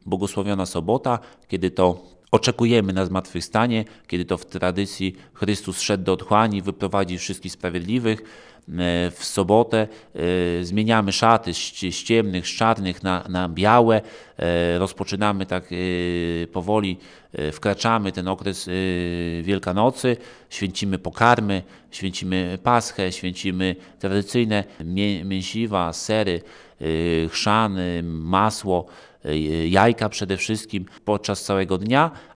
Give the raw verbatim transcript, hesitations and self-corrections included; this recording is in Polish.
błogosławiona sobota, kiedy to oczekujemy na zmartwychwstanie, kiedy to w tradycji Chrystus szedł do otchłani, wyprowadził wszystkich sprawiedliwych. W sobotę zmieniamy szaty z ciemnych, z czarnych na, na białe. Rozpoczynamy tak powoli, wkraczamy ten okres Wielkanocy, święcimy pokarmy, święcimy Paschę, święcimy tradycyjne mięsiwa, sery, chrzany, masło, jajka przede wszystkim podczas całego dnia,